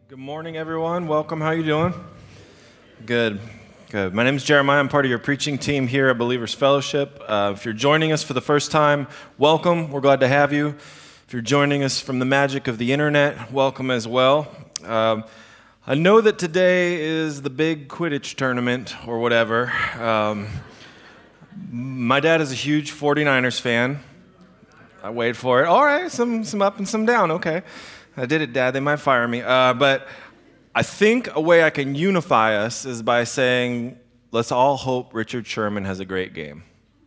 Good morning, everyone. Welcome. How you doing? Good. Good. My name is Jeremiah. I'm part of your preaching team here at Believers Fellowship. If you're joining us for the first time, welcome. We're glad to have you. If you're joining us from the magic of the internet, welcome as well. I know that today is the big Quidditch tournament or whatever. My dad is a huge 49ers fan. I wait for it. All right, some up and some down. Okay. I did it, Dad. They might fire me. But I think a way I can unify us is by saying, let's all hope Richard Sherman has a great game.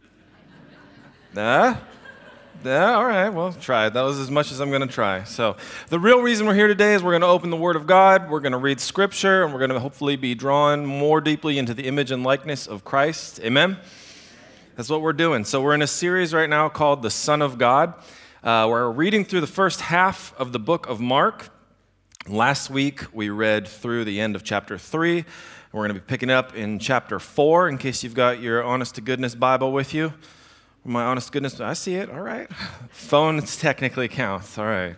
Yeah, all right, well, try it. That was as much as I'm going to try. So the real reason we're here today is we're going to open the Word of God, we're going to read Scripture, and we're going to hopefully be drawn more deeply into the image and likeness of Christ. Amen? That's what we're doing. So we're in a series right now called The Son of God. We're reading through the first half of the book of Mark. Last week, we read through the end of chapter 3. We're going to be picking up in chapter 4, in case you've got your honest-to-goodness Bible with you. My honest-to-goodness, I see it, all right. Phone technically counts, all right.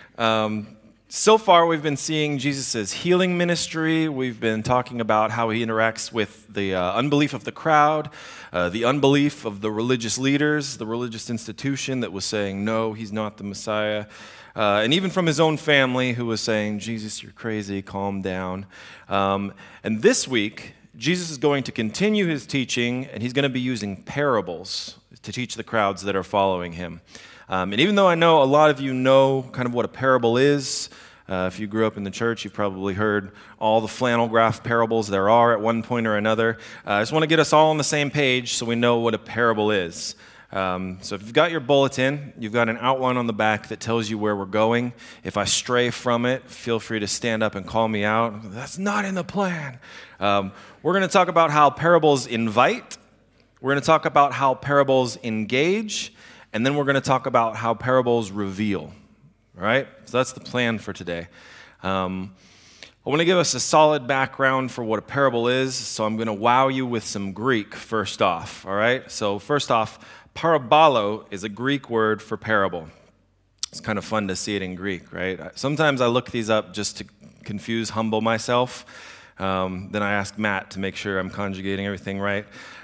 So far, we've been seeing Jesus' healing ministry. We've been talking about how he interacts with the unbelief of the crowd, the unbelief of the religious leaders, the religious institution that was saying, no, he's not the Messiah. And even from his own family who was saying, Jesus, you're crazy, calm down. And this week, Jesus is going to continue his teaching, and he's going to be using parables to teach the crowds that are following him. And even though I know a lot of you know kind of what a parable is, if you grew up in the church, you've probably heard all the flannel graph parables there are at one point or another. I just want to get us all on the same page so we know what a parable is. So if you've got your bulletin, you've got an outline on the back that tells you where we're going. If I stray from it, feel free to stand up and call me out. That's not in the plan. We're going to talk about how parables invite. We're going to talk about how parables engage. And then we're going to talk about how parables reveal. All right? So that's the plan for today. I want to give us a solid background for what a parable is, so I'm going to wow you with some Greek first off. All right? So first off, parabolo is a Greek word for parable. It's kind of fun to see it in Greek, right? Sometimes I look these up just to humble myself. Then I ask Matt to make sure I'm conjugating everything right.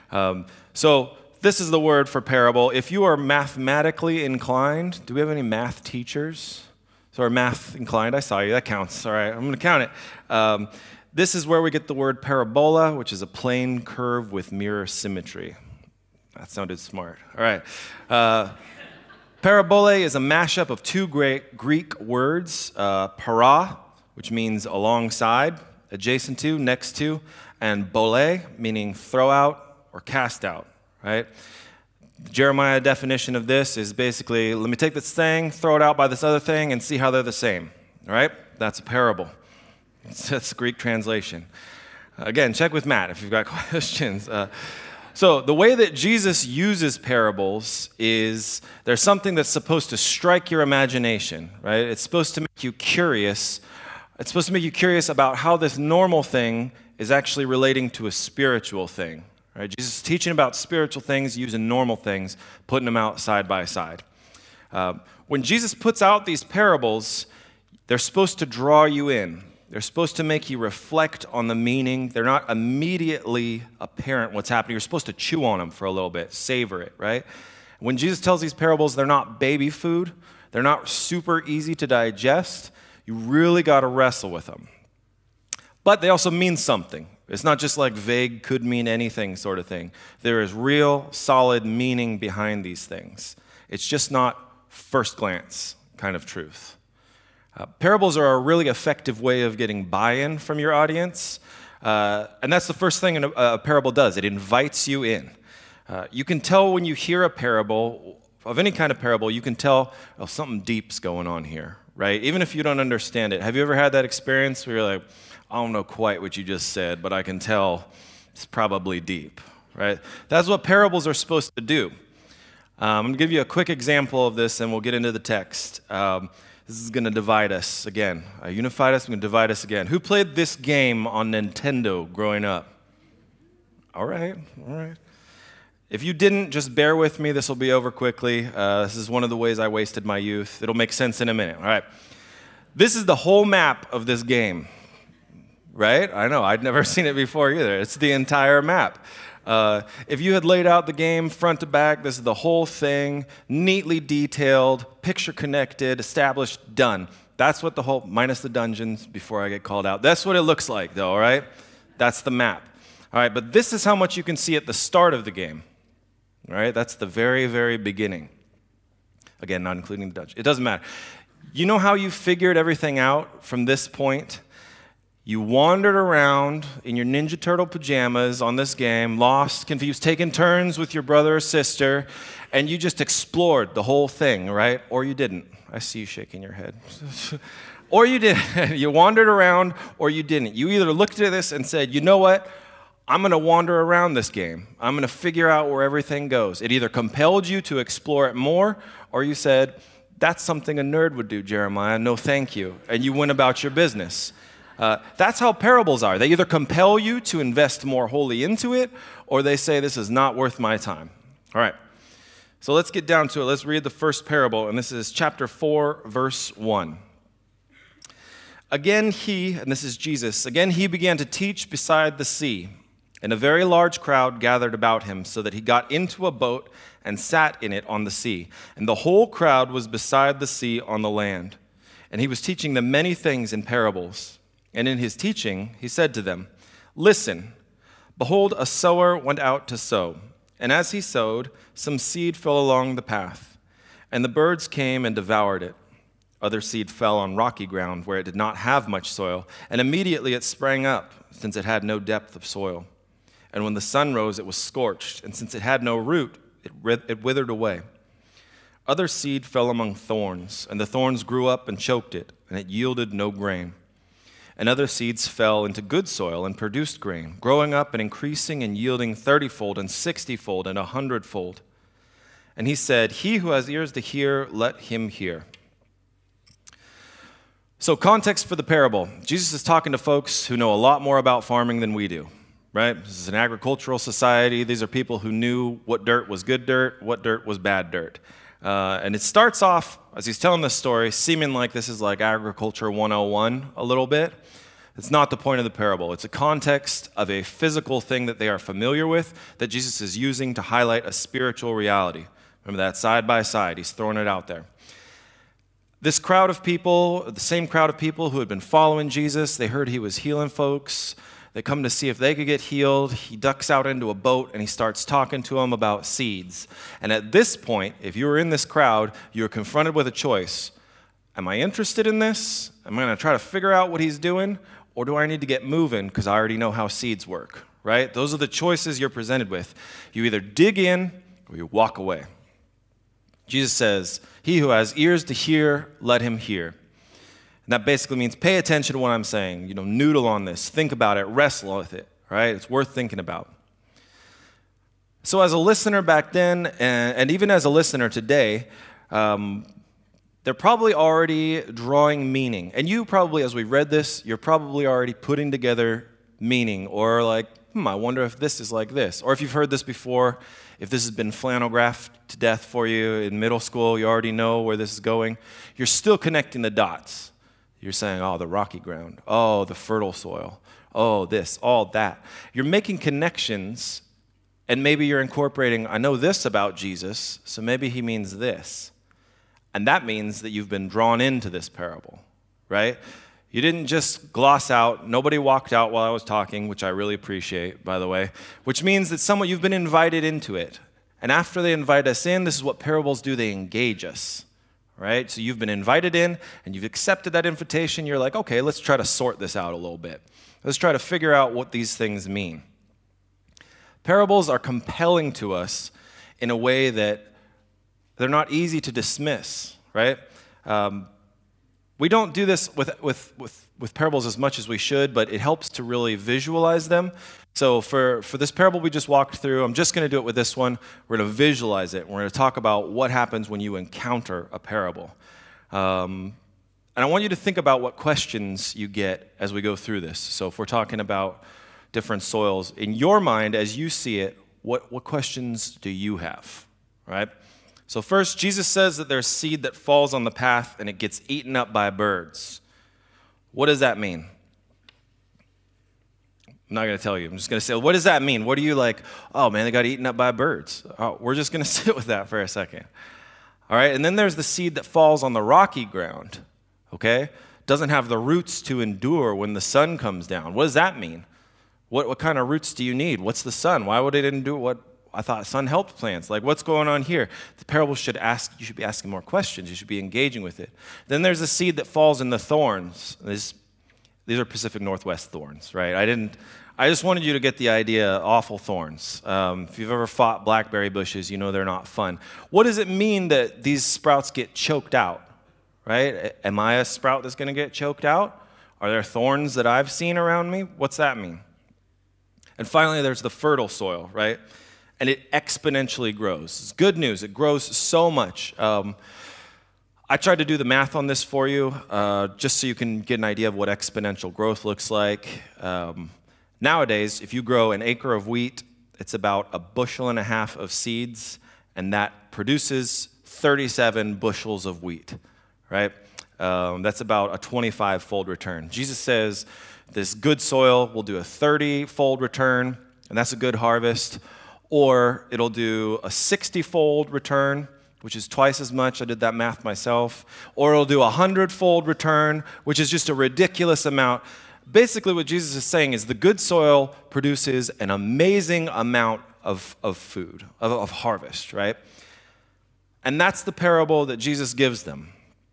So this is the word for parable. If you are mathematically inclined, do we have any math teachers? So are math inclined? I saw you. That counts. All right, I'm going to count it. This is where we get the word parabola, which is a plane curve with mirror symmetry. That sounded smart. All right. Parabole is a mashup of two Greek words, para, which means alongside, adjacent to, next to, and bole, meaning throw out or cast out. Right? The Jeremiah definition of this is basically, let me take this thing, throw it out by this other thing, and see how they're the same. All right? That's a parable. That's the Greek translation. Again, check with Matt if you've got questions. So the way that Jesus uses parables is there's something that's supposed to strike your imagination, right? It's supposed to make you curious. It's supposed to make you curious about how this normal thing is actually relating to a spiritual thing. Right? Jesus is teaching about spiritual things, using normal things, putting them out side by side. When Jesus puts out these parables, they're supposed to draw you in. They're supposed to make you reflect on the meaning. They're not immediately apparent what's happening. You're supposed to chew on them for a little bit, savor it, right? When Jesus tells these parables, they're not baby food. They're not super easy to digest. You really got to wrestle with them. But they also mean something. It's not just like vague, could mean anything sort of thing. There is real, solid meaning behind these things. It's just not first glance kind of truth. Parables are a really effective way of getting buy-in from your audience. And that's the first thing a parable does. It invites you in. You can tell when you hear a parable, of any kind of parable, you can tell, oh, something deep's going on here, right? Even if you don't understand it. Have you ever had that experience where you're like, I don't know quite what you just said, but I can tell it's probably deep, right? That's what parables are supposed to do. I'm going to give you a quick example of this, and we'll get into the text. This is going to divide us again. Unified us, going to divide us again. Who played this game on Nintendo growing up? All right. If you didn't, just bear with me. This will be over quickly. This is one of the ways I wasted my youth. It'll make sense in a minute. All right. This is the whole map of this game, right? I know, I'd never seen it before either. It's the entire map. If you had laid out the game front to back, this is the whole thing, neatly detailed, picture connected, established, done. That's what the whole, minus the dungeons before I get called out. That's what it looks like though, all right? That's the map. All right, but this is how much you can see at the start of the game. All right, that's the very, very beginning. Again, not including the dungeon. It doesn't matter. You know how you figured everything out from this point? You wandered around in your Ninja Turtle pajamas on this game, lost, confused, taking turns with your brother or sister, and you just explored the whole thing, right? Or you didn't. I see you shaking your head. Or you didn't. You wandered around, or you didn't. You either looked at this and said, you know what? I'm going to wander around this game. I'm going to figure out where everything goes. It either compelled you to explore it more, or you said, that's something a nerd would do, Jeremiah. No, thank you. And you went about your business. That's how parables are. They either compel you to invest more wholly into it, or they say, this is not worth my time. All right. So let's get down to it. Let's read the first parable, and this is chapter 4, verse 1. Again and this is Jesus, again he began to teach beside the sea, and a very large crowd gathered about him, so that he got into a boat and sat in it on the sea. And the whole crowd was beside the sea on the land. And he was teaching them many things in parables. And in his teaching, he said to them, listen, behold, a sower went out to sow. And as he sowed, some seed fell along the path, and the birds came and devoured it. Other seed fell on rocky ground where it did not have much soil, and immediately it sprang up, since it had no depth of soil. And when the sun rose, it was scorched, and since it had no root, it withered away. Other seed fell among thorns, and the thorns grew up and choked it, and it yielded no grain. And other seeds fell into good soil and produced grain, growing up and increasing and yielding 30-fold and 60-fold and 100-fold. And he said, he who has ears to hear, let him hear. So context for the parable. Jesus is talking to folks who know a lot more about farming than we do, right? This is an agricultural society. These are people who knew what dirt was good dirt, what dirt was bad dirt. And it starts off, as he's telling this story, seeming like this is like agriculture 101 a little bit. It's not the point of the parable. It's a context of a physical thing that they are familiar with that Jesus is using to highlight a spiritual reality. Remember that, side by side. He's throwing it out there. This crowd of people, the same crowd of people who had been following Jesus, they heard he was healing folks. They come to see if they could get healed. He ducks out into a boat and he starts talking to them about seeds. And at this point, if you were in this crowd, you were confronted with a choice. Am I interested in this? Am I going to try to figure out what he's doing? Or do I need to get moving because I already know how seeds work, right? Those are the choices you're presented with. You either dig in or you walk away. Jesus says, he who has ears to hear, let him hear. And that basically means pay attention to what I'm saying. Noodle on this. Think about it. Wrestle with it, right? It's worth thinking about. So as a listener back then, and even as a listener today, they're probably already drawing meaning. And you probably, as we read this, you're probably already putting together meaning. Or like, I wonder if this is like this. Or if you've heard this before, if this has been flannelgraphed to death for you in middle school, you already know where this is going. You're still connecting the dots. You're saying, oh, the rocky ground. Oh, the fertile soil. Oh, this, all that. You're making connections, and maybe you're incorporating, I know this about Jesus, so maybe he means this. And that means that you've been drawn into this parable, right? You didn't just gloss out. Nobody walked out while I was talking, which I really appreciate, by the way, which means that you've been invited into it. And after they invite us in, this is what parables do. They engage us, right? So you've been invited in, and you've accepted that invitation. You're like, okay, let's try to sort this out a little bit. Let's try to figure out what these things mean. Parables are compelling to us in a way that they're not easy to dismiss, right? We don't do this with parables as much as we should, but it helps to really visualize them. So for this parable we just walked through, I'm just going to do it with this one. We're going to visualize it. We're going to talk about what happens when you encounter a parable. And I want you to think about what questions you get as we go through this. So if we're talking about different soils, in your mind, as you see it, what questions do you have, right? So first, Jesus says that there's seed that falls on the path and it gets eaten up by birds. What does that mean? I'm not going to tell you. I'm just going to say, what does that mean? What are you like, oh man, they got eaten up by birds? Oh, we're just going to sit with that for a second. All right, and then there's the seed that falls on the rocky ground, okay? Doesn't have the roots to endure when the sun comes down. What does that mean? What kind of roots do you need? What's the sun? Why would it didn't do what I thought sun helped plants? Like, what's going on here? The parable you should be asking more questions. You should be engaging with it. Then there's the seed that falls in the thorns. These are Pacific Northwest thorns, right? I just wanted you to get the idea, awful thorns. If you've ever fought blackberry bushes, you know they're not fun. What does it mean that these sprouts get choked out, right? Am I a sprout that's going to get choked out? Are there thorns that I've seen around me? What's that mean? And finally, there's the fertile soil, right? And it exponentially grows. It's good news. It grows so much. I tried to do the math on this for you, just so you can get an idea of what exponential growth looks like. Nowadays, if you grow an acre of wheat, it's about 1.5 bushels of seeds, and that produces 37 bushels of wheat, right? That's about a 25-fold return. Jesus says this good soil will do a 30-fold return, and that's a good harvest, or it'll do a 60-fold return, which is twice as much. I did that math myself. Or it'll do a 100-fold return, which is just a ridiculous amount. Basically, what Jesus is saying is the good soil produces an amazing amount of food, of harvest, right? And that's the parable that Jesus gives them.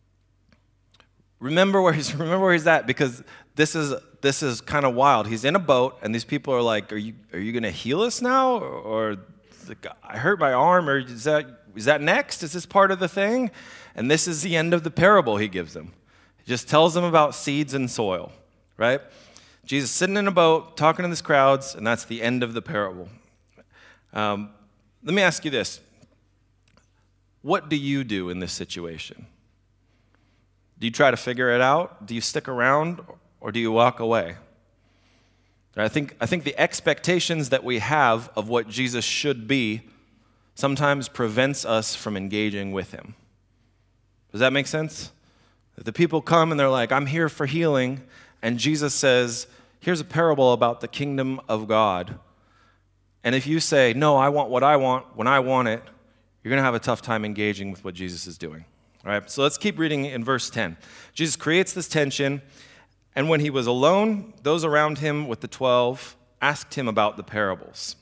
Remember where he's at, because this is kind of wild. He's in a boat, and these people are like, "Are you going to heal us now, or I hurt my arm, or is that next? Is this part of the thing?" And this is the end of the parable he gives them. He just tells them about seeds and soil, right? Jesus sitting in a boat, talking to these crowds, and that's the end of the parable. Let me ask you this. What do you do in this situation? Do you try to figure it out? Do you stick around, or do you walk away? I think the expectations that we have of what Jesus should be sometimes prevents us from engaging with him. Does that make sense? The people come and they're like, "I'm here for healing," and Jesus says, "Here's a parable about the kingdom of God." And if you say, "No, I want what I want when I want it," you're going to have a tough time engaging with what Jesus is doing. All right, so let's keep reading in verse 10. Jesus creates this tension, and when he was alone, those around him with the 12 asked him about the parables.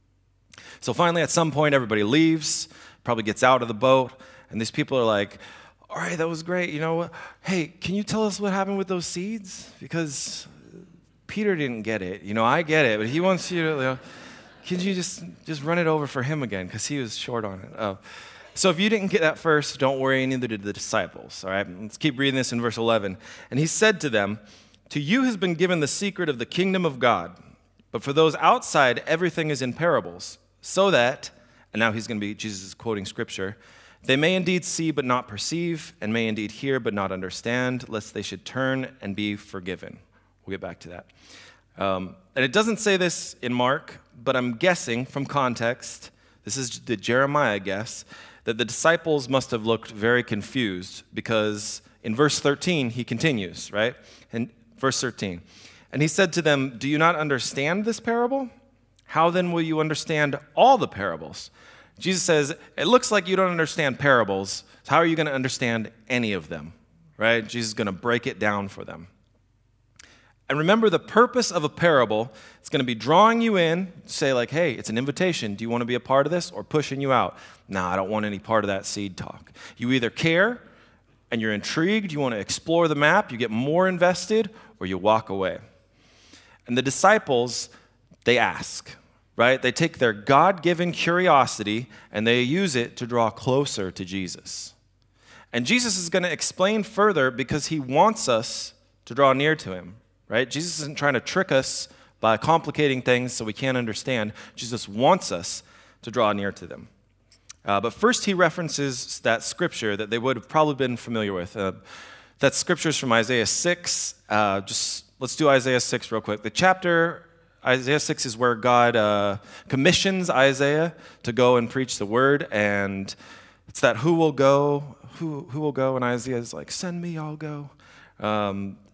So finally, at some point, everybody leaves, probably gets out of the boat, and these people are like, "All right, that was great. You know, hey, can you tell us what happened with those seeds? Because Peter didn't get it. You know, I get it, but he wants you to, can you just run it over for him again? Because he was short on it." So if you didn't get that first, don't worry, neither did the disciples. All right, let's keep reading this in verse 11. And he said to them, "To you has been given the secret of the kingdom of God, but for those outside, everything is in parables, so that," and now Jesus is quoting scripture, "they may indeed see but not perceive, and may indeed hear but not understand, lest they should turn and be forgiven." We'll get back to that. And it doesn't say this in Mark, but I'm guessing from context, this is the Jeremiah guess, that the disciples must have looked very confused, because in verse 13, he continues, right? And verse 13, "And he said to them, 'Do you not understand this parable? How then will you understand all the parables?'" Jesus says, it looks like you don't understand parables. So how are you going to understand any of them, right? Jesus is going to break it down for them. And remember, the purpose of a parable, it's going to be drawing you in, say like, "Hey, it's an invitation. Do you want to be a part of this?" Or pushing you out. "No, I don't want any part of that seed talk." You either care and you're intrigued, you want to explore the map, you get more invested, or you walk away. And the disciples, they ask, right? They take their God-given curiosity and they use it to draw closer to Jesus. And Jesus is going to explain further because he wants us to draw near to him. Right? Jesus isn't trying to trick us by complicating things so we can't understand. Jesus wants us to draw near to them. But first he references that scripture that they would have probably been familiar with. That scripture is from Isaiah 6. Let's do Isaiah 6 real quick. The chapter, Isaiah 6, is where God commissions Isaiah to go and preach the word. And it's that who will go, and Isaiah is like, "Send me, I'll go."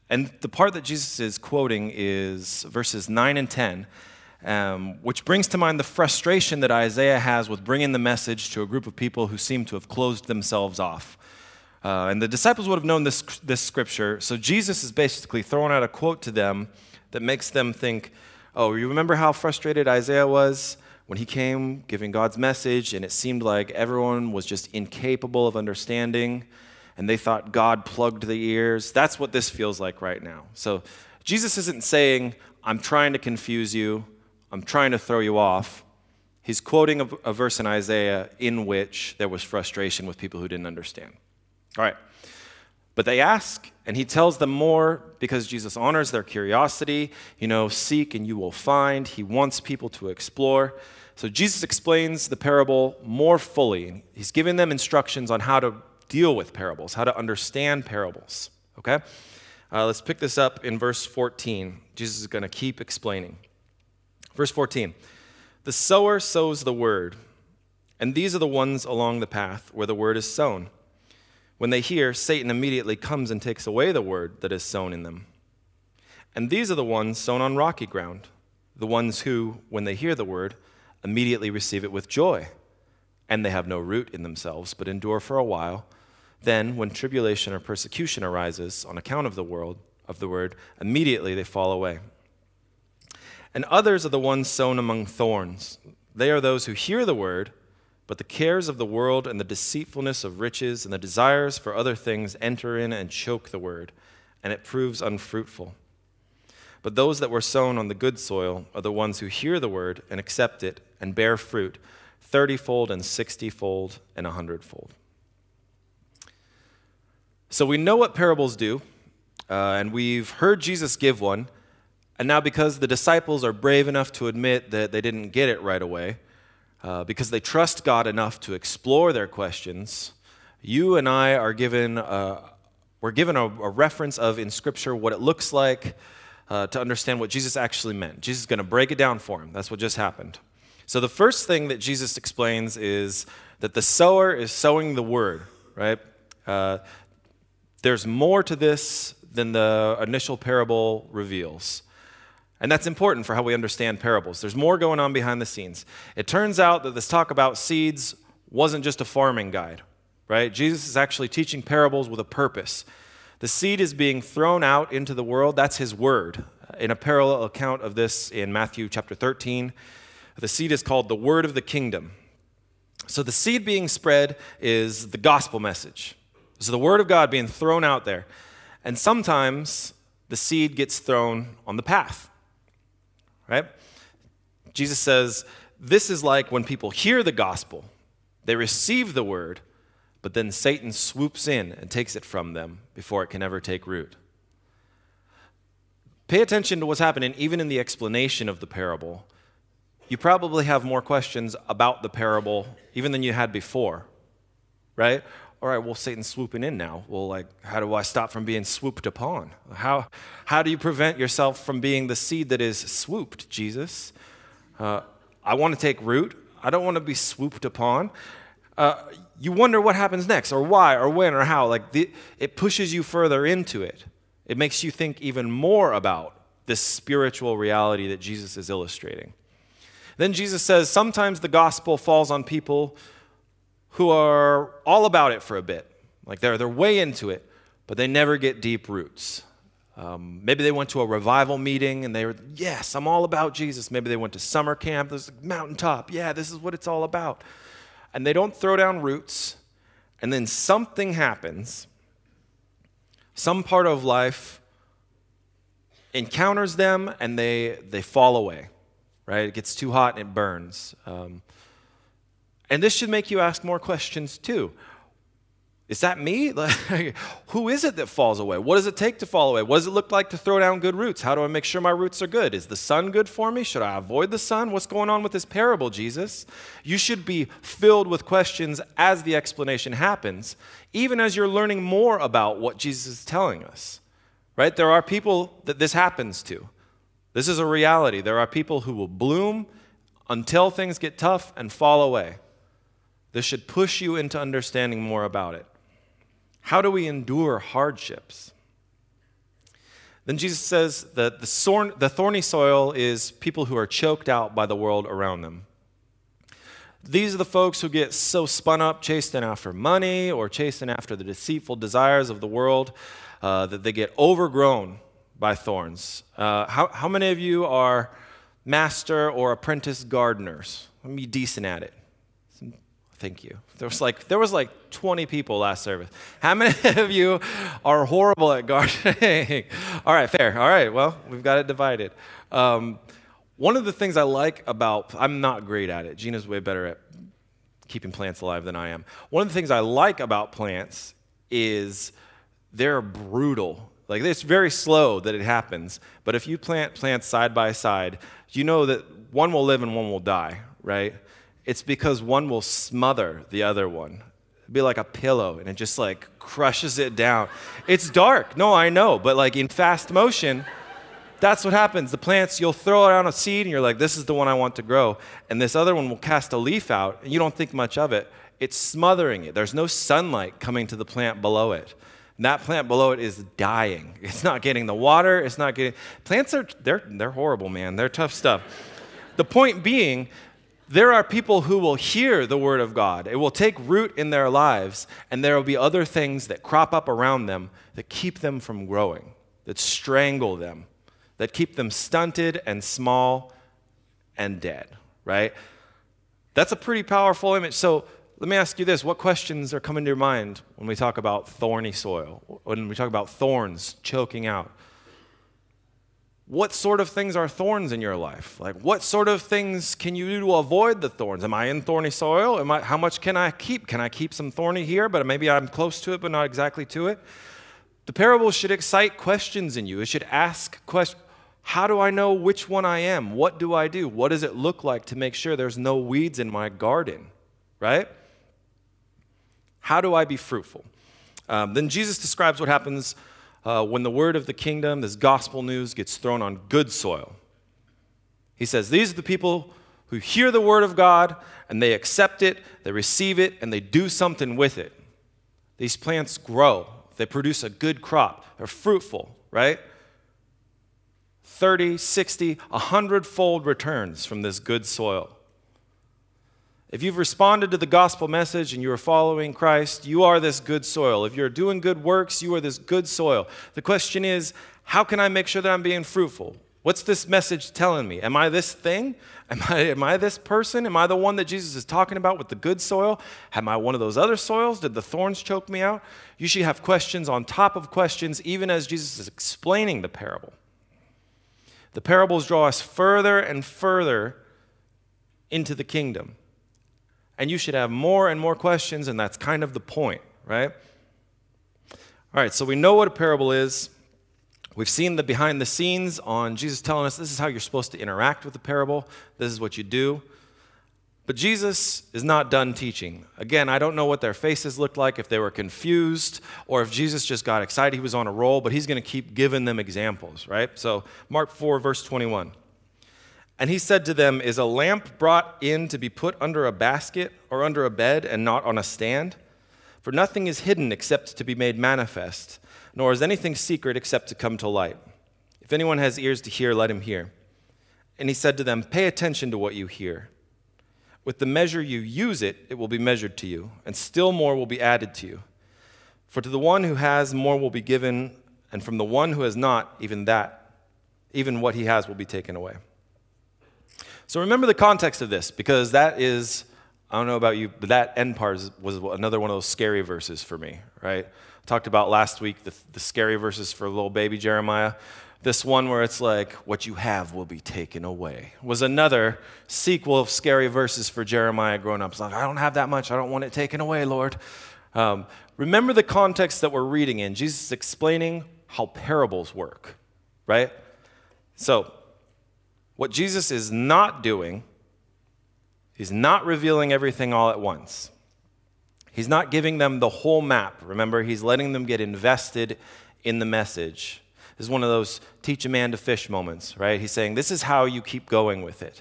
And the part that Jesus is quoting is verses 9 and 10, which brings to mind the frustration that Isaiah has with bringing the message to a group of people who seem to have closed themselves off. And the disciples would have known this scripture, so Jesus is basically throwing out a quote to them that makes them think, oh, you remember how frustrated Isaiah was when he came giving God's message, and it seemed like everyone was just incapable of understanding, and they thought God plugged the ears? That's what this feels like right now. So Jesus isn't saying, I'm trying to confuse you, I'm trying to throw you off. He's quoting a verse in Isaiah in which there was frustration with people who didn't understand. All right. But they ask, and he tells them more because Jesus honors their curiosity. Seek and you will find. He wants people to explore. So Jesus explains the parable more fully. He's giving them instructions on how to deal with parables, how to understand parables. Okay? Let's pick this up in verse 14. Jesus is going to keep explaining. Verse 14. The sower sows the word, and these are the ones along the path where the word is sown. When they hear, Satan immediately comes and takes away the word that is sown in them. And these are the ones sown on rocky ground, the ones who, when they hear the word, immediately receive it with joy. And they have no root in themselves, but endure for a while. Then, when tribulation or persecution arises on account of the word, immediately they fall away. And others are the ones sown among thorns. They are those who hear the word, but the cares of the world and the deceitfulness of riches and the desires for other things enter in and choke the word, and it proves unfruitful. But those that were sown on the good soil are the ones who hear the word and accept it and bear fruit, 30-fold and 60-fold and 100-fold. So we know what parables do, and we've heard Jesus give one, and now because the disciples are brave enough to admit that they didn't get it right away, because they trust God enough to explore their questions, you and I are given we're given a reference of in Scripture what it looks like to understand what Jesus actually meant. Jesus is going to break it down for him. That's what just happened. So the first thing that Jesus explains is that the sower is sowing the word, right? There's more to this than the initial parable reveals. And that's important for how we understand parables. There's more going on behind the scenes. It turns out that this talk about seeds wasn't just a farming guide, right? Jesus is actually teaching parables with a purpose. The seed is being thrown out into the world. That's his word. In a parallel account of this in Matthew chapter 13, the seed is called the word of the kingdom. So the seed being spread is the gospel message. So the word of God being thrown out there. And sometimes the seed gets thrown on the path. Right? Jesus says, this is like when people hear the gospel, they receive the word, but then Satan swoops in and takes it from them before it can ever take root. Pay attention to what's happening even in the explanation of the parable. You probably have more questions about the parable even than you had before, right? All right, well, Satan's swooping in now. Well, how do I stop from being swooped upon? How do you prevent yourself from being the seed that is swooped, Jesus? I want to take root. I don't want to be swooped upon. You wonder what happens next, or why, or when, or how. It pushes you further into it. It makes you think even more about this spiritual reality that Jesus is illustrating. Then Jesus says, sometimes the gospel falls on people who are all about it for a bit. They're way into it, but they never get deep roots. Maybe they went to a revival meeting and they were, yes, I'm all about Jesus. Maybe they went to summer camp, there's a mountaintop. Yeah, this is what it's all about. And they don't throw down roots, and then something happens. Some part of life encounters them and they fall away, right? It gets too hot and it burns. And this should make you ask more questions too. Is that me? Who is it that falls away? What does it take to fall away? What does it look like to throw down good roots? How do I make sure my roots are good? Is the sun good for me? Should I avoid the sun? What's going on with this parable, Jesus? You should be filled with questions as the explanation happens, even as you're learning more about what Jesus is telling us. Right? There are people that this happens to. This is a reality. There are people who will bloom until things get tough and fall away. This should push you into understanding more about it. How do we endure hardships? Then Jesus says that the thorny soil is people who are choked out by the world around them. These are the folks who get so spun up chasing after money or chasing after the deceitful desires of the world that they get overgrown by thorns. How many of you are master or apprentice gardeners? Let me be decent at it. Thank you. There was like 20 people last service. How many of you are horrible at gardening? All right, fair. All right, well, we've got it divided. One of the things I like about, I'm not great at it. Gina's way better at keeping plants alive than I am. One of the things I like about plants is they're brutal. Like, it's very slow that it happens, but if you plant plants side by side, you know that one will live and one will die, right? It's because one will smother the other one. It'd be like a pillow, and it just like crushes it down. It's dark. No, I know, but like in fast motion, that's what happens. The plants, you'll throw around a seed, and you're like, this is the one I want to grow. And this other one will cast a leaf out, and you don't think much of it. It's smothering it. There's no sunlight coming to the plant below it. And that plant below it is dying. It's not getting the water. It's not getting... Plants they're horrible, man. They're tough stuff. The point being, there are people who will hear the word of God. It will take root in their lives, and there will be other things that crop up around them that keep them from growing, that strangle them, that keep them stunted and small and dead, right? That's a pretty powerful image. So let me ask you this. What questions are coming to your mind when we talk about thorny soil, when we talk about thorns choking out? What sort of things are thorns in your life? Like, what sort of things can you do to avoid the thorns? Am I in thorny soil? How much can I keep? Can I keep some thorny here, but maybe I'm close to it, but not exactly to it? The parable should excite questions in you. It should ask questions. How do I know which one I am? What do I do? What does it look like to make sure there's no weeds in my garden, right? How do I be fruitful? Then Jesus describes what happens when the word of the kingdom, this gospel news, gets thrown on good soil. He says, these are the people who hear the word of God, and they accept it, they receive it, and they do something with it. These plants grow. They produce a good crop. They're fruitful, right? 30, 60, 100-fold returns from this good soil. If you've responded to the gospel message and you are following Christ, you are this good soil. If you're doing good works, you are this good soil. The question is, how can I make sure that I'm being fruitful? What's this message telling me? Am I this thing? Am I this person? Am I the one that Jesus is talking about with the good soil? Am I one of those other soils? Did the thorns choke me out? You should have questions on top of questions, even as Jesus is explaining the parable. The parables draw us further and further into the kingdom. And you should have more and more questions, and that's kind of the point, right? All right, so we know what a parable is. We've seen the behind the scenes on Jesus telling us this is how you're supposed to interact with the parable. This is what you do. But Jesus is not done teaching. Again, I don't know what their faces looked like, if they were confused, or if Jesus just got excited, he was on a roll, but he's going to keep giving them examples, right? So Mark 4, verse 21. And he said to them, is a lamp brought in to be put under a basket or under a bed and not on a stand? For nothing is hidden except to be made manifest, nor is anything secret except to come to light. If anyone has ears to hear, let him hear. And he said to them, pay attention to what you hear. With the measure you use it, it will be measured to you, and still more will be added to you. For to the one who has, more will be given, and from the one who has not, even what he has will be taken away. So remember the context of this, because that is, I don't know about you, but that end part was another one of those scary verses for me, right? I talked about last week the scary verses for little baby Jeremiah. This one where it's like, what you have will be taken away, was another sequel of scary verses for Jeremiah growing up. It's like, I don't have that much. I don't want it taken away, Lord. Remember the context that we're reading in. Jesus is explaining how parables work, right? So what Jesus is not doing, he's not revealing everything all at once. He's not giving them the whole map. Remember, he's letting them get invested in the message. This is one of those teach a man to fish moments, right? He's saying, this is how you keep going with it.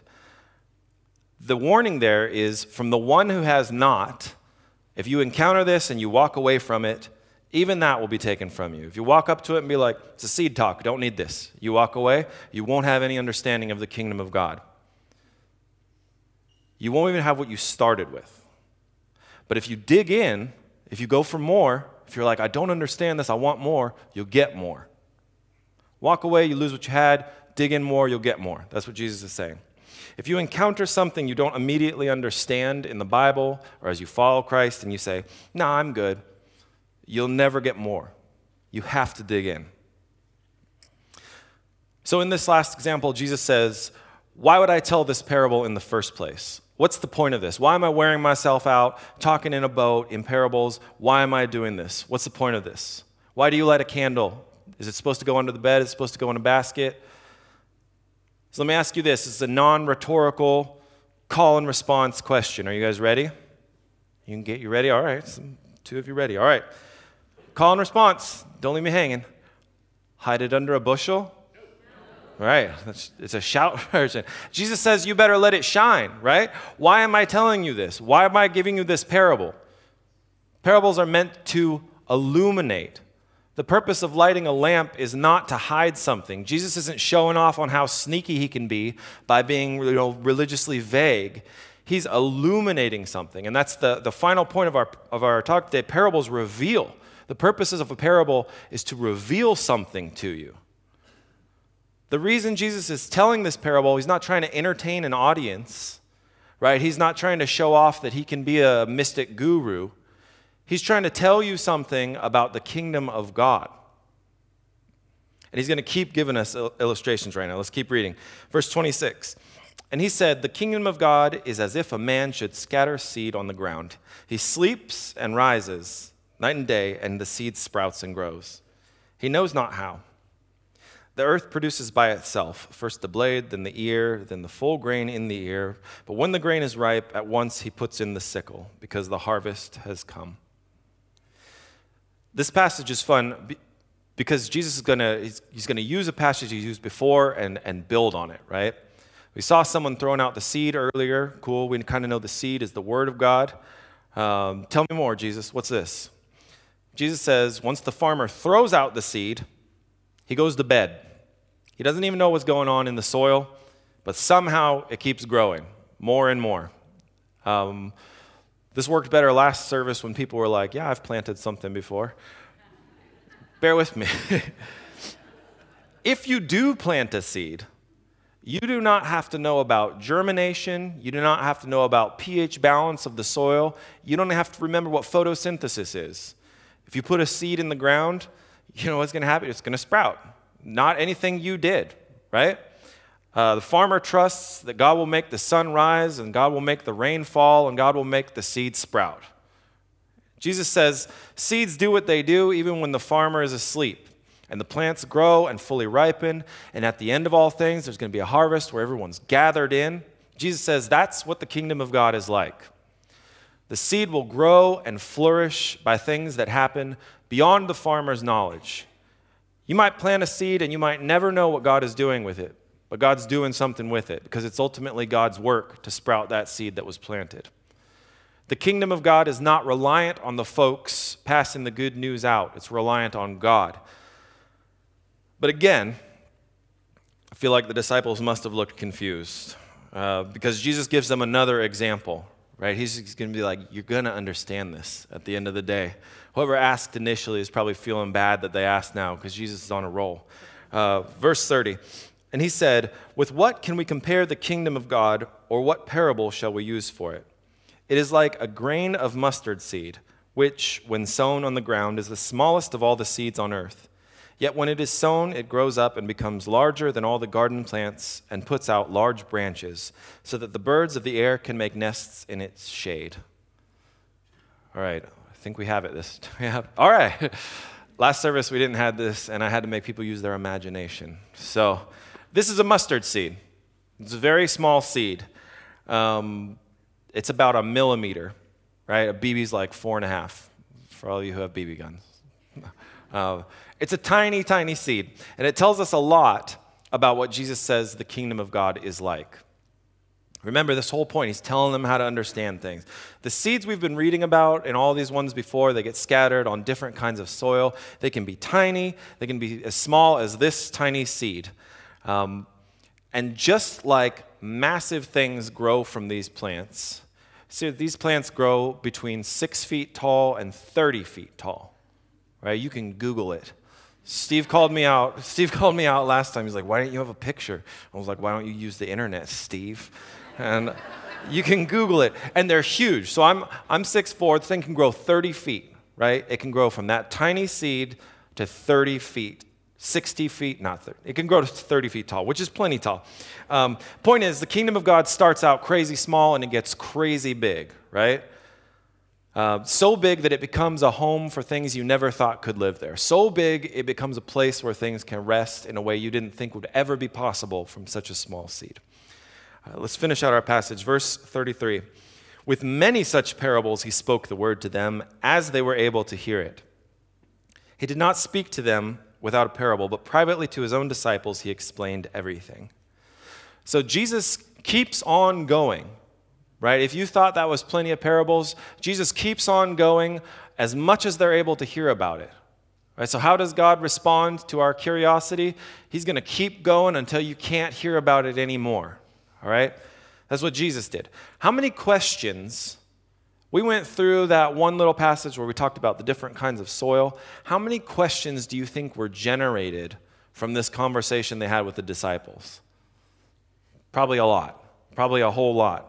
The warning there is from the one who has not, if you encounter this and you walk away from it, even that will be taken from you. If you walk up to it and be like, it's a seed talk, don't need this. You walk away, you won't have any understanding of the kingdom of God. You won't even have what you started with. But if you dig in, if you go for more, if you're like, I don't understand this, I want more, you'll get more. Walk away, you lose what you had, dig in more, you'll get more. That's what Jesus is saying. If you encounter something you don't immediately understand in the Bible or as you follow Christ and you say, no, I'm good, you'll never get more. You have to dig in. So in this last example, Jesus says, why would I tell this parable in the first place? What's the point of this? Why am I wearing myself out, talking in a boat, in parables? Why am I doing this? What's the point of this? Why do you light a candle? Is it supposed to go under the bed? Is it supposed to go in a basket? So let me ask you this. It's a non-rhetorical call and response question. Are you guys ready? You can get you ready? All right. Two of you ready. All right. Call and response. Don't leave me hanging. Hide it under a bushel? All right. It's a shout version. Jesus says you better let it shine, right? Why am I telling you this? Why am I giving you this parable? Parables are meant to illuminate. The purpose of lighting a lamp is not to hide something. Jesus isn't showing off on how sneaky he can be by being religiously vague. He's illuminating something. And that's the final point of our talk today. Parables reveal. The purposes of a parable is to reveal something to you. The reason Jesus is telling this parable, he's not trying to entertain an audience, right? He's not trying to show off that he can be a mystic guru. He's trying to tell you something about the kingdom of God. And he's going to keep giving us illustrations right now. Let's keep reading. Verse 26. And he said, the kingdom of God is as if a man should scatter seed on the ground. He sleeps and rises night and day, and the seed sprouts and grows. He knows not how. The earth produces by itself, first the blade, then the ear, then the full grain in the ear. But when the grain is ripe, at once he puts in the sickle, because the harvest has come. This passage is fun because Jesus is going to use a passage he used before and build on it, right? We saw someone throwing out the seed earlier. Cool, we kind of know the seed is the word of God. Tell me more, Jesus. What's this? Jesus says once the farmer throws out the seed, he goes to bed. He doesn't even know what's going on in the soil, but somehow it keeps growing more and more. This worked better last service when people were like, yeah, I've planted something before. Bear with me. If you do plant a seed, you do not have to know about germination. You do not have to know about pH balance of the soil. You don't have to remember what photosynthesis is. If you put a seed in the ground, you know what's going to happen? It's going to sprout. Not anything you did, right? The farmer trusts that God will make the sun rise, and God will make the rain fall, and God will make the seed sprout. Jesus says seeds do what they do even when the farmer is asleep. And the plants grow and fully ripen, and at the end of all things, there's going to be a harvest where everyone's gathered in. Jesus says that's what the kingdom of God is like. The seed will grow and flourish by things that happen beyond the farmer's knowledge. You might plant a seed and you might never know what God is doing with it, but God's doing something with it because it's ultimately God's work to sprout that seed that was planted. The kingdom of God is not reliant on the folks passing the good news out. It's reliant on God. But again, I feel like the disciples must have looked confused because Jesus gives them another example, right? He's going to be like, you're going to understand this at the end of the day. Whoever asked initially is probably feeling bad that they asked now because Jesus is on a roll. Verse 30, and he said, with what can we compare the kingdom of God, or what parable shall we use for it? It is like a grain of mustard seed, which, when sown on the ground, is the smallest of all the seeds on earth. Yet when it is sown, it grows up and becomes larger than all the garden plants and puts out large branches, so that the birds of the air can make nests in its shade. All right, I think we have it. All right. Last service we didn't have this, and I had to make people use their imagination. So this is a mustard seed. It's a very small seed. It's about 1 millimeter, right? A BB's like 4.5 for all of you who have BB guns. It's a tiny, tiny seed, and it tells us a lot about what Jesus says the kingdom of God is like. Remember this whole point, he's telling them how to understand things. The seeds we've been reading about in all these ones before, they get scattered on different kinds of soil. They can be tiny, they can be as small as this tiny seed. And just like massive things grow from these plants, so these plants grow between 6 feet tall and 30 feet tall. Right? You can Google it. Steve called me out last time. He's like, why don't you have a picture? I was like, why don't you use the internet, Steve? And you can Google it. And they're huge. So I'm 6'4". This thing can grow 30 feet, right? It can grow from that tiny seed to 30 feet, 60 feet, not 30. It can grow to 30 feet tall, which is plenty tall. Point is, the kingdom of God starts out crazy small and it gets crazy big, right? So big that it becomes a home for things you never thought could live there. So big, it becomes a place where things can rest in a way you didn't think would ever be possible from such a small seed. Let's finish out our passage. Verse 33. With many such parables he spoke the word to them as they were able to hear it. He did not speak to them without a parable, but privately to his own disciples he explained everything. So Jesus keeps on going. Right? If you thought that was plenty of parables, Jesus keeps on going as much as they're able to hear about it. Right? So how does God respond to our curiosity? He's going to keep going until you can't hear about it anymore. All right? That's what Jesus did. How many questions? We went through that one little passage where we talked about the different kinds of soil. How many questions do you think were generated from this conversation they had with the disciples? Probably a lot. Probably a whole lot.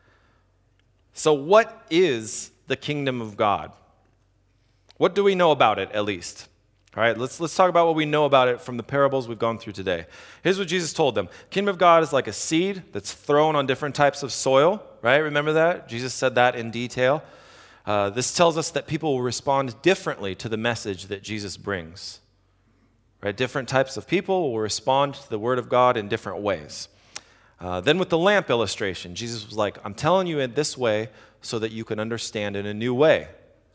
So what is the kingdom of God? What do we know about it, at least? All right, let's talk about what we know about it from the parables we've gone through today. Here's what Jesus told them. Kingdom of God is like a seed that's thrown on different types of soil, right? Remember that? Jesus said that in detail. This tells us that people will respond differently to the message that Jesus brings. Right? Different types of people will respond to the word of God in different ways. Then with the lamp illustration, Jesus was like, I'm telling you in this way so that you can understand in a new way.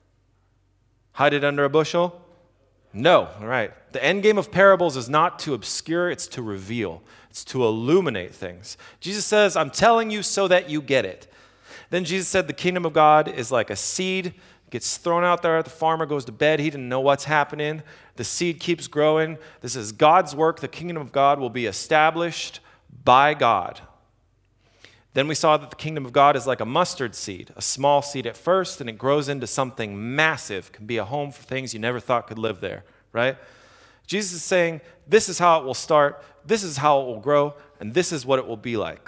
Hide it under a bushel? No, all right. The end game of parables is not to obscure, it's to reveal. It's to illuminate things. Jesus says, I'm telling you so that you get it. Then Jesus said the kingdom of God is like a seed, gets thrown out there, the farmer goes to bed, he didn't know what's happening. The seed keeps growing. This is God's work. The kingdom of God will be established by God. Then we saw that the kingdom of God is like a mustard seed, a small seed at first, and it grows into something massive, can be a home for things you never thought could live there, right? Jesus is saying, this is how it will start, this is how it will grow, and this is what it will be like.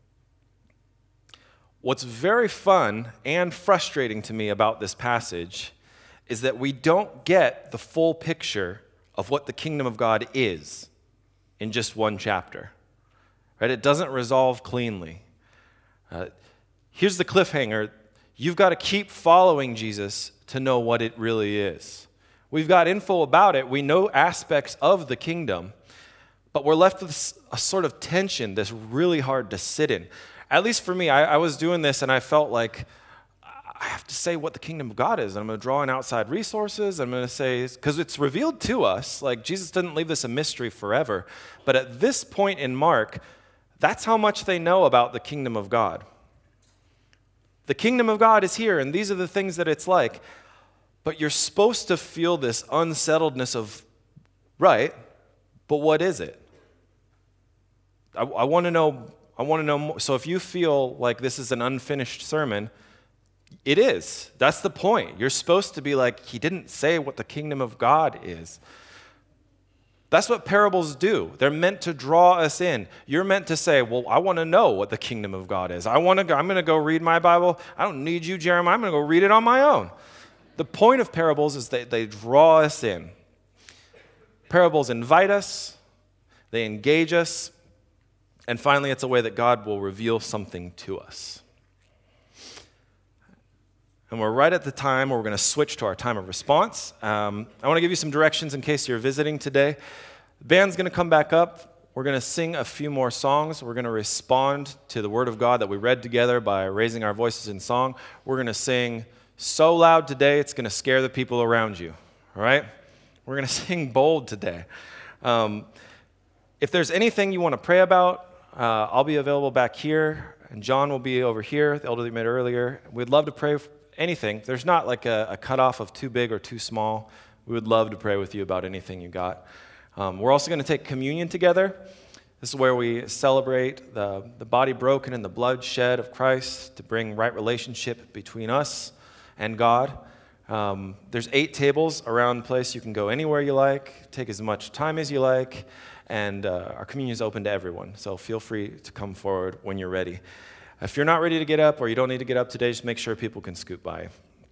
What's very fun and frustrating to me about this passage is that we don't get the full picture of what the kingdom of God is in just one chapter. Right? It doesn't resolve cleanly. Here's the cliffhanger. You've got to keep following Jesus to know what it really is. We've got info about it. We know aspects of the kingdom, but we're left with a sort of tension that's really hard to sit in. At least for me, I was doing this and I felt like I have to say what the kingdom of God is. And I'm going to draw in outside resources. I'm going to say, because it's revealed to us, like Jesus didn't leave this a mystery forever. But at this point in Mark, that's how much they know about the kingdom of God. The kingdom of God is here, and these are the things that it's like. But you're supposed to feel this unsettledness of, right, but what is it? I want to know more. So if you feel like this is an unfinished sermon, it is. That's the point. You're supposed to be like, he didn't say what the kingdom of God is. That's what parables do. They're meant to draw us in. You're meant to say, well, I want to know what the kingdom of God is. I'm going to go read my Bible. I don't need you, Jeremiah. I'm going to go read it on my own. The point of parables is that they draw us in. Parables invite us. They engage us. And finally, it's a way that God will reveal something to us. And we're right at the time where we're going to switch to our time of response. I want to give you some directions in case you're visiting today. The band's going to come back up. We're going to sing a few more songs. We're going to respond to the Word of God that we read together by raising our voices in song. We're going to sing so loud today, it's going to scare the people around you. All right? We're going to sing bold today. If there's anything you want to pray about, I'll be available back here. and John will be over here, the elder that you met earlier. We'd love to pray for anything. There's not like a cutoff of too big or too small. We would love to pray with you about anything you got. We're also going to take communion together. This is where we celebrate the body broken and the blood shed of Christ to bring right relationship between us and God. There's 8 tables around the place. You can go anywhere you like, take as much time as you like, and our communion is open to everyone. So feel free to come forward when you're ready. If you're not ready to get up or you don't need to get up today, just make sure people can scoot by.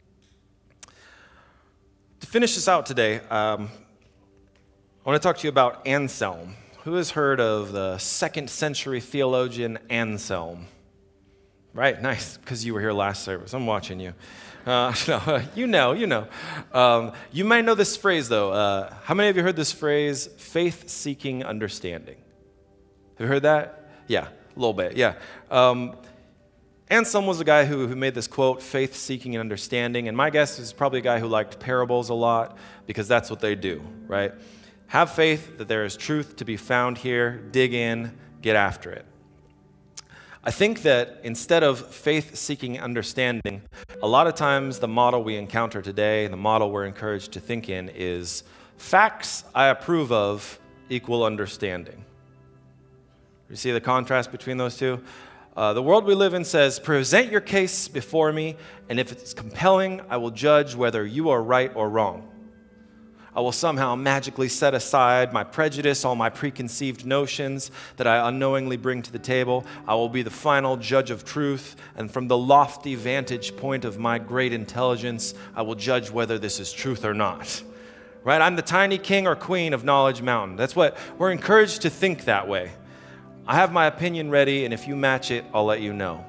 To finish this out today, I want to talk to you about Anselm. Who has heard of the 2nd century theologian Anselm? Right, nice, because you were here last service. I'm watching you. No, you know. You might know this phrase, though. How many of you heard this phrase, faith-seeking understanding? Have you heard that? Yeah, a little bit, yeah. Anselm was a guy who made this quote, faith-seeking and understanding, and my guess is probably a guy who liked parables a lot, because that's what they do, right? Have faith that there is truth to be found here, dig in, get after it. I think that instead of faith-seeking understanding, a lot of times the model we encounter today, the model we're encouraged to think in is facts I approve of equal understanding. You see the contrast between those two? The world we live in says, present your case before me, and if it's compelling, I will judge whether you are right or wrong. I will somehow magically set aside my prejudice, all my preconceived notions that I unknowingly bring to the table. I will be the final judge of truth, and from the lofty vantage point of my great intelligence, I will judge whether this is truth or not. Right? I'm the tiny king or queen of Knowledge Mountain. That's what we're encouraged to think that way. I have my opinion ready, and if you match it, I'll let you know.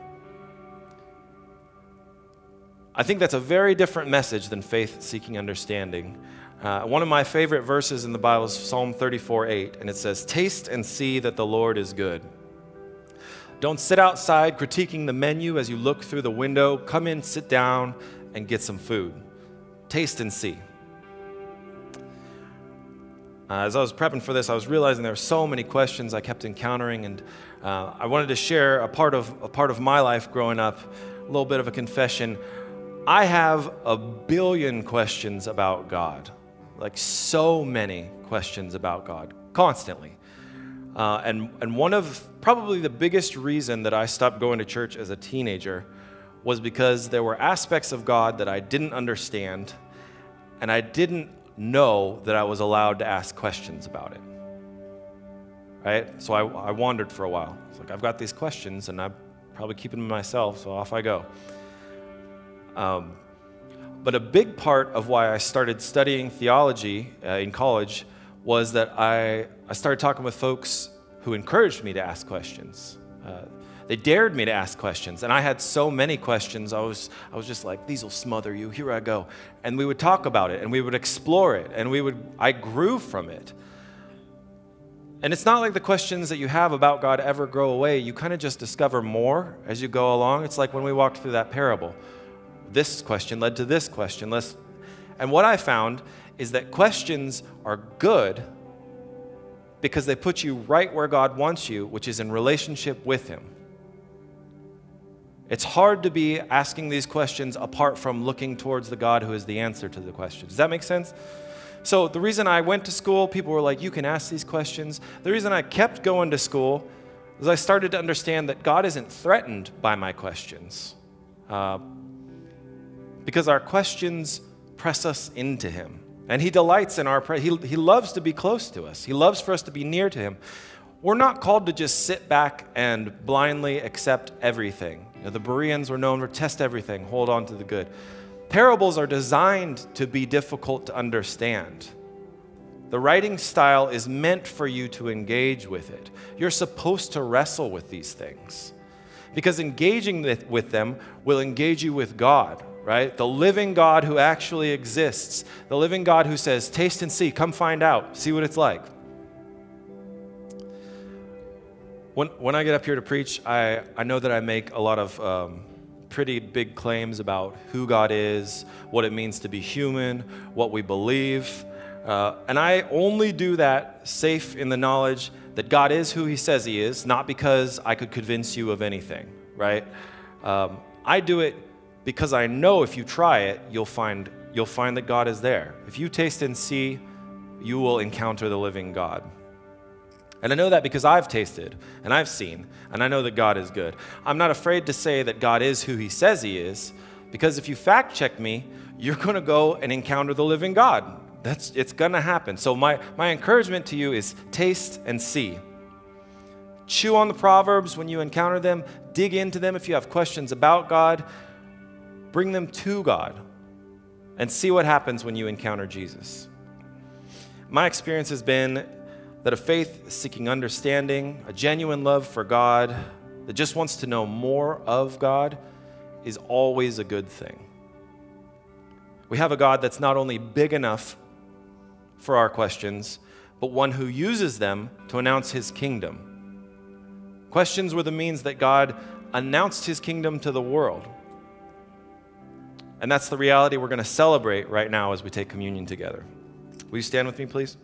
I think that's a very different message than faith-seeking understanding. One of my favorite verses in the Bible is Psalm 34:8, and it says, taste and see that the Lord is good. Don't sit outside critiquing the menu as you look through the window. Come in, sit down, and get some food. Taste and see. As I was prepping for this, I was realizing there were so many questions I kept encountering, and I wanted to share a part of my life growing up, a little bit of a confession. I have a billion questions about God. Like so many questions about God, constantly. And one of probably the biggest reason that I stopped going to church as a teenager was because there were aspects of God that I didn't understand, and I didn't know that I was allowed to ask questions about it. Right? So I wandered for a while. It's like, I've got these questions, and I'm probably keeping them to myself, so off I go. But a big part of why I started studying theology in college was that I started talking with folks who encouraged me to ask questions. They dared me to ask questions, and I had so many questions. I was just like, these will smother you. Here I go. And we would talk about it, and we would explore it, and I grew from it. And it's not like the questions that you have about God ever grow away. You kind of just discover more as you go along. It's like when we walked through that parable. This question led to this question. And what I found is that questions are good because they put you right where God wants you, which is in relationship with Him. It's hard to be asking these questions apart from looking towards the God who is the answer to the question. Does that make sense? So the reason I went to school, people were like, you can ask these questions. The reason I kept going to school is I started to understand that God isn't threatened by my questions. Because our questions press us into Him. And He delights in our prayer. He loves to be close to us. He loves for us to be near to Him. We're not called to just sit back and blindly accept everything. The Bereans were known for test everything, hold on to the good. Parables are designed to be difficult to understand. The writing style is meant for you to engage with it. You're supposed to wrestle with these things. Because engaging with them will engage you with God. Right? The living God who actually exists. The living God who says, taste and see, come find out, see what it's like. When I get up here to preach, I know that I make a lot of pretty big claims about who God is, what it means to be human, what we believe. And I only do that safe in the knowledge that God is who He says He is, not because I could convince you of anything. right? I do it because I know if you try it, you'll find that God is there. If you taste and see, you will encounter the living God. And I know that because I've tasted and I've seen, and I know that God is good. I'm not afraid to say that God is who he says he is, because if you fact check me, you're going to go and encounter the living God. It's going to happen. So my encouragement to you is taste and see. Chew on the Proverbs when you encounter them. Dig into them if you have questions about God. Bring them to God and see what happens when you encounter Jesus. My experience has been that a faith seeking understanding, a genuine love for God, that just wants to know more of God, is always a good thing. We have a God that's not only big enough for our questions, but one who uses them to announce his kingdom. Questions were the means that God announced his kingdom to the world. And that's the reality we're going to celebrate right now as we take communion together. Will you stand with me, please?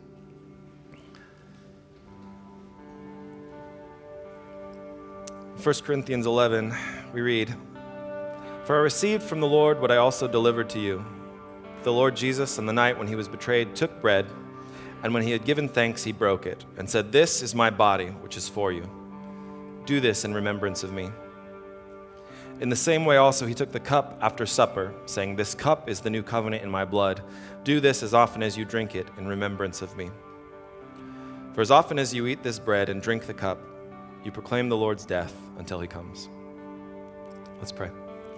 1 Corinthians 11, we read, "For I received from the Lord what I also delivered to you. The Lord Jesus, on the night when he was betrayed, took bread, and when he had given thanks, he broke it, and said, 'This is my body, which is for you. Do this in remembrance of me.' In the same way also he took the cup after supper, saying, 'This cup is the new covenant in my blood. Do this as often as you drink it in remembrance of me. For as often as you eat this bread and drink the cup, you proclaim the Lord's death until he comes.'" Let's pray.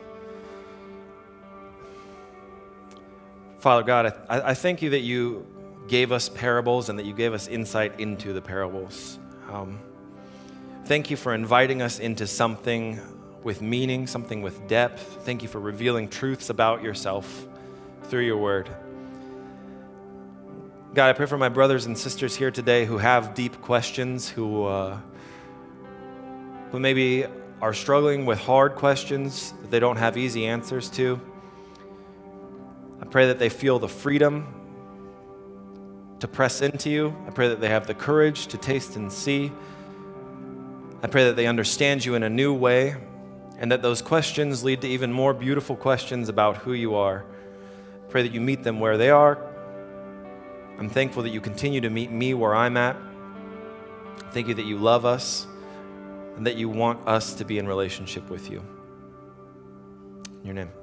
Father God, I thank you that you gave us parables and that you gave us insight into the parables. Thank you for inviting us into something with meaning, something with depth. Thank you for revealing truths about yourself through your word. God, I pray for my brothers and sisters here today who have deep questions, who maybe are struggling with hard questions that they don't have easy answers to. I pray that they feel the freedom to press into you. I pray that they have the courage to taste and see. I pray that they understand you in a new way, and that those questions lead to even more beautiful questions about who you are. I pray that you meet them where they are. I'm thankful that you continue to meet me where I'm at. Thank you that you love us and that you want us to be in relationship with you. In your name.